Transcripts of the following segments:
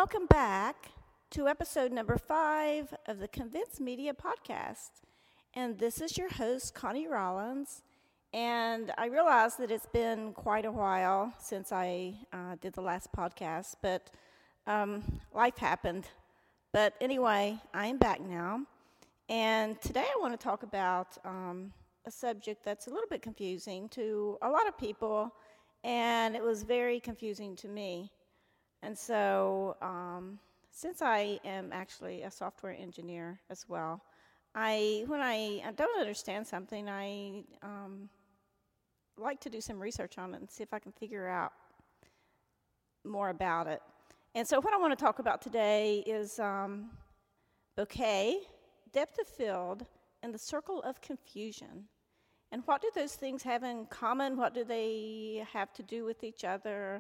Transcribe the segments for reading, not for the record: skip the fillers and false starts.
Welcome back to episode number 5 of the Convince Media podcast. And this is your host, Connie Rollins. And I realize that it's been quite a while since I did the last podcast, but life happened. But anyway, I am back now. And today I want to talk about a subject that's a little bit confusing to a lot of people, and it was very confusing to me. And so, since I am actually a software engineer as well, when I don't understand something, I like to do some research on it and see if I can figure out more about it. And so what I want to talk about today is bokeh, depth of field, and the circle of confusion. And what do those things have in common? What do they have to do with each other?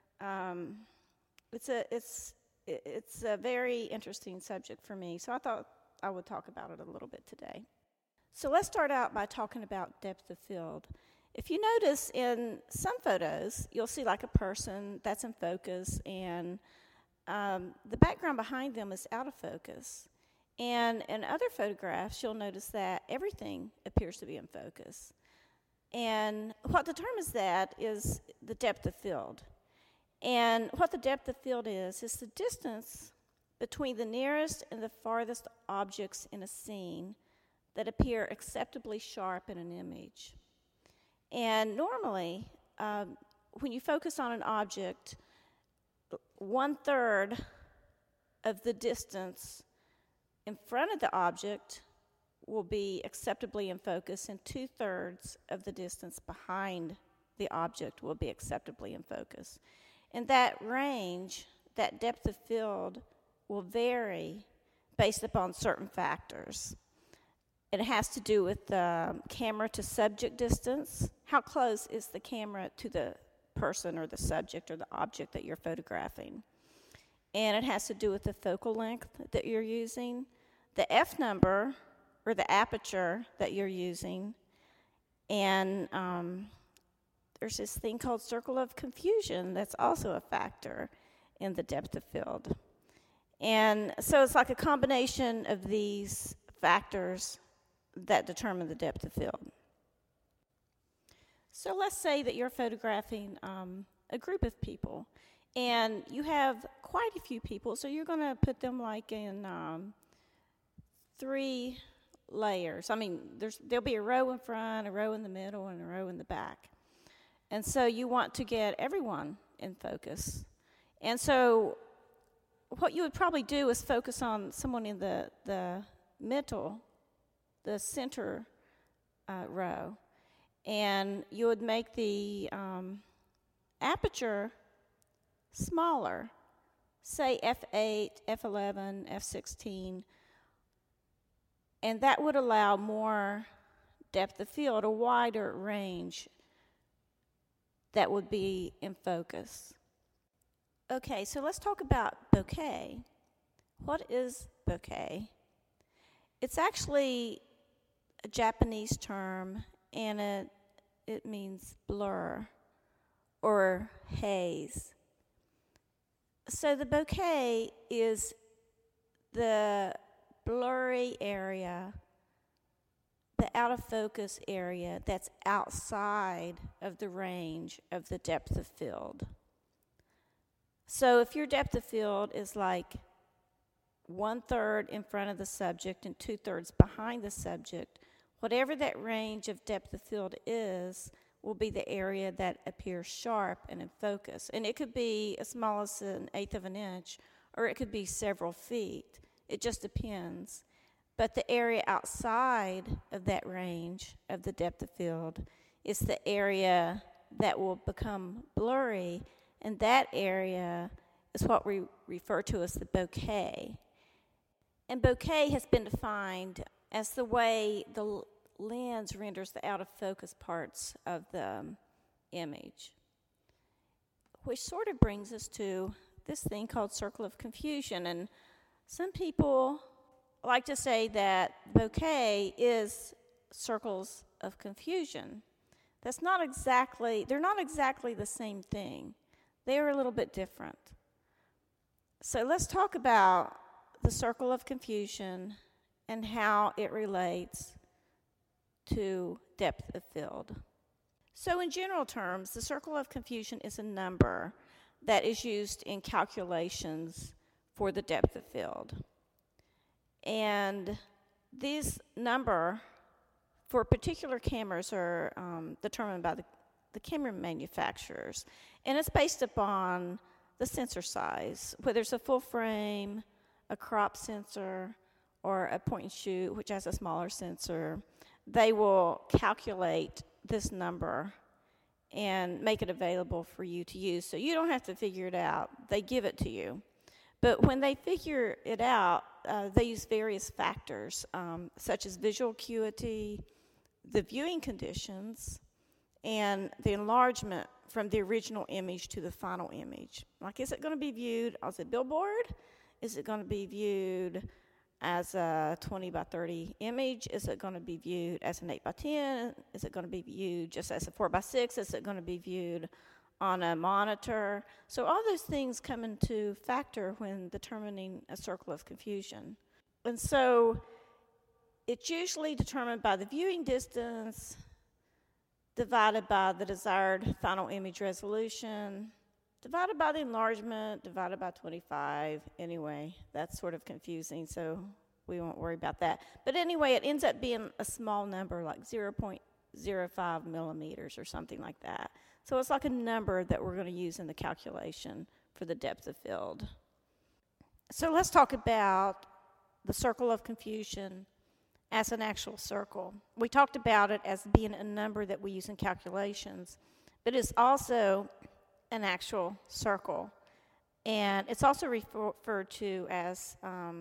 It's a very interesting subject for me, so I thought I would talk about it a little bit today. So let's start out by talking about depth of field. If you notice in some photos, you'll see like a person that's in focus, and the background behind them is out of focus. And in other photographs, you'll notice that everything appears to be in focus. And what determines that is the depth of field. And what the depth of field is the distance between the nearest and the farthest objects in a scene that appear acceptably sharp in an image. And normally, when you focus on an object, 1/3 of the distance in front of the object will be acceptably in focus, and 2/3 of the distance behind the object will be acceptably in focus. And that range, that depth of field, will vary based upon certain factors. It has to do with the camera to subject distance. How close is the camera to the person or the subject or the object that you're photographing? And it has to do with the focal length that you're using, the f number or the aperture that you're using, and there's this thing called circle of confusion that's also a factor in the depth of field. And so it's like a combination of these factors that determine the depth of field. So let's say that you're photographing a group of people, and you have quite a few people, so you're going to put them like in 3 layers. I mean, there'll be a row in front, a row in the middle, and a row in the back. And so you want to get everyone in focus. And so what you would probably do is focus on someone in the middle, the center row. And you would make the aperture smaller, say f8, f11, f16. And that would allow more depth of field, a wider range that would be in focus. Okay, so let's talk about bokeh. What is bokeh? It's actually a Japanese term, and it means blur or haze. So the bokeh is the blurry area, the out of focus area that's outside of the range of the depth of field. So if your depth of field is like 1/3 in front of the subject and 2/3 behind the subject, whatever that range of depth of field is will be the area that appears sharp and in focus. And it could be as small as 1/8 of an inch, or it could be several feet. It just depends. But the area outside of that range of the depth of field is the area that will become blurry, and that area is what we refer to as the bokeh. And bokeh has been defined as the way the lens renders the out-of-focus parts of the image, which sort of brings us to this thing called circle of confusion. And some people like to say that bokeh is circles of confusion. They're not exactly the same thing. They are a little bit different. So let's talk about the circle of confusion and how it relates to depth of field. So in general terms, the circle of confusion is a number that is used in calculations for the depth of field. And this number for particular cameras are determined by the camera manufacturers. And it's based upon the sensor size, whether it's a full frame, a crop sensor, or a point and shoot, which has a smaller sensor. They will calculate this number and make it available for you to use. So you don't have to figure it out. They give it to you. But when they figure it out, they use various factors, such as visual acuity, the viewing conditions, and the enlargement from the original image to the final image. Like, is it going to be viewed as a billboard? Is it going to be viewed as a 20 by 30 image? Is it going to be viewed as an 8 by 10? Is it going to be viewed just as a 4 by 6? Is it going to be viewed on a monitor? So all those things come into factor when determining a circle of confusion. And so it's usually determined by the viewing distance divided by the desired final image resolution, divided by the enlargement, divided by 25. Anyway, that's sort of confusing, so we won't worry about that. But anyway, it ends up being a small number, like 0.05 millimeters or something like that. So it's like a number that we're going to use in the calculation for the depth of field. So let's talk about the circle of confusion as an actual circle. We talked about it as being a number that we use in calculations, but it's also an actual circle. And it's also referred to as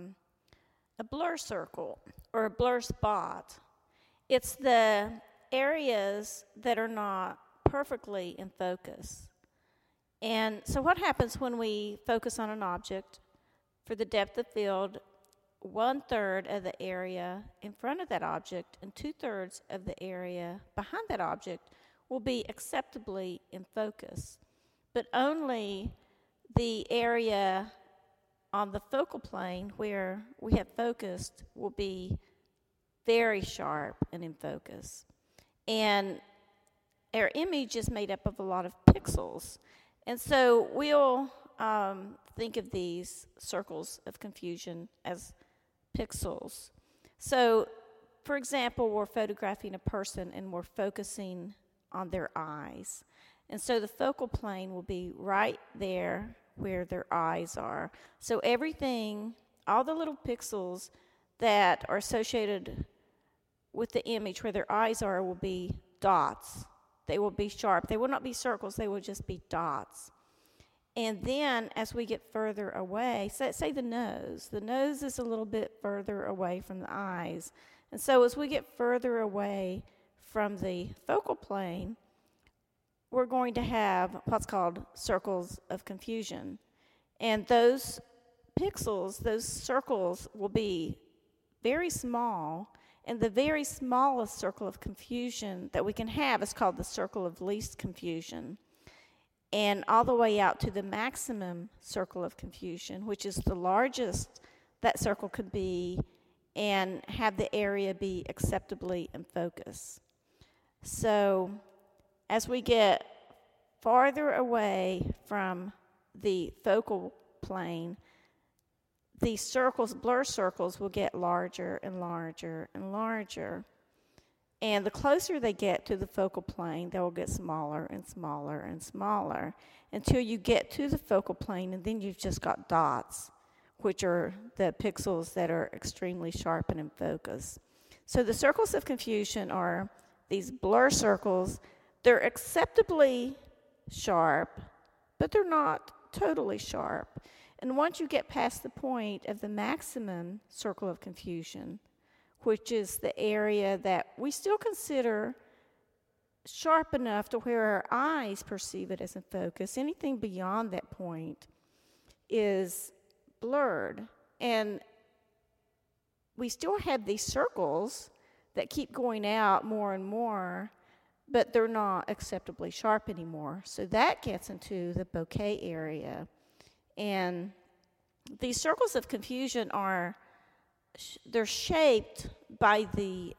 a blur circle or a blur spot. It's the areas that are not perfectly in focus. And so what happens when we focus on an object for the depth of field? 1/3 of the area in front of that object and 2/3 of the area behind that object will be acceptably in focus. But only the area on the focal plane where we have focused will be very sharp and in focus. And our image is made up of a lot of pixels. And so we'll think of these circles of confusion as pixels. So, for example, we're photographing a person and we're focusing on their eyes. And so the focal plane will be right there where their eyes are. So everything, all the little pixels that are associated with the image where their eyes are will be dots. They will be sharp. They will not be circles. They will just be dots. And then as we get further away, say the nose is a little bit further away from the eyes. And so as we get further away from the focal plane, we're going to have what's called circles of confusion. And those pixels, those circles will be very small. And the very smallest circle of confusion that we can have is called the circle of least confusion. And all the way out to the maximum circle of confusion, which is the largest that circle could be, and have the area be acceptably in focus. So as we get farther away from the focal plane, these circles, blur circles, will get larger and larger and larger. And the closer they get to the focal plane, they will get smaller and smaller and smaller until you get to the focal plane, and then you've just got dots, which are the pixels that are extremely sharp and in focus. So the circles of confusion are these blur circles. They're acceptably sharp, but they're not totally sharp. And once you get past the point of the maximum circle of confusion, which is the area that we still consider sharp enough to where our eyes perceive it as in focus, anything beyond that point is blurred. And we still have these circles that keep going out more and more, but they're not acceptably sharp anymore. So that gets into the bokeh area. And these circles of confusion they're shaped by the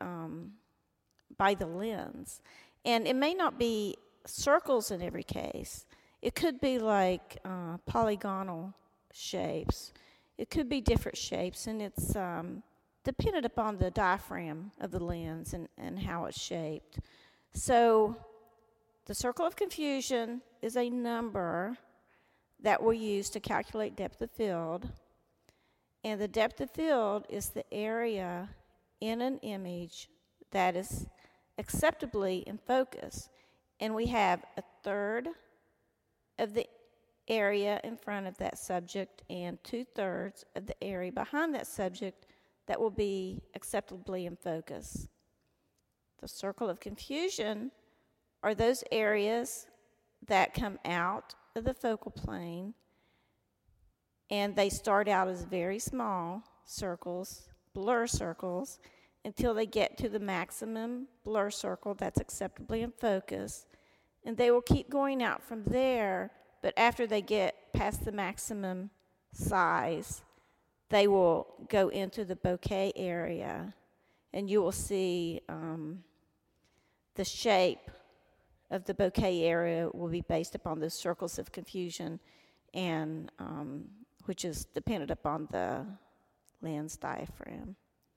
lens, and it may not be circles in every case. It could be like polygonal shapes. It could be different shapes, and it's dependent upon the diaphragm of the lens and how it's shaped. So the circle of confusion is a number that we use to calculate depth of field. And the depth of field is the area in an image that is acceptably in focus. And we have a third of the area in front of that subject and 2/3 of the area behind that subject that will be acceptably in focus. The circle of confusion are those areas that come out of the focal plane, and they start out as very small circles, blur circles, until they get to the maximum blur circle that's acceptably in focus, and they will keep going out from there, but after they get past the maximum size, they will go into the bokeh area, and you will see the shape of the bokeh area will be based upon those circles of confusion, and which is dependent upon the lens diaphragm.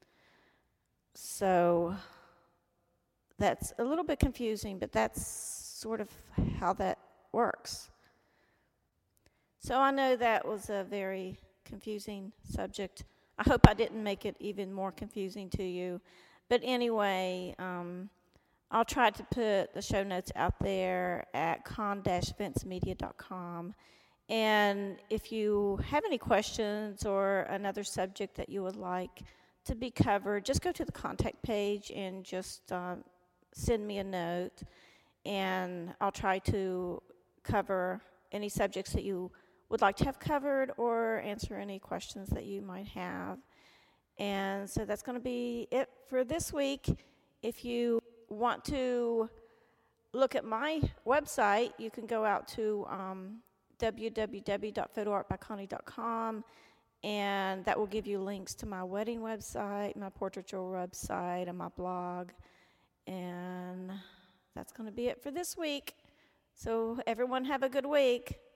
So that's a little bit confusing, but that's sort of how that works. So I know that was a very confusing subject. I hope I didn't make it even more confusing to you. But anyway, I'll try to put the show notes out there at con-vincemedia.com. And if you have any questions or another subject that you would like to be covered, just go to the contact page and just send me a note. And I'll try to cover any subjects that you would like to have covered or answer any questions that you might have. And so that's going to be it for this week. If you want to look at my website, you can go out to www.photoartbyconnie.com, and that will give you links to my wedding website, my portraiture website, and my blog. And that's going to be it for this week. So everyone have a good week.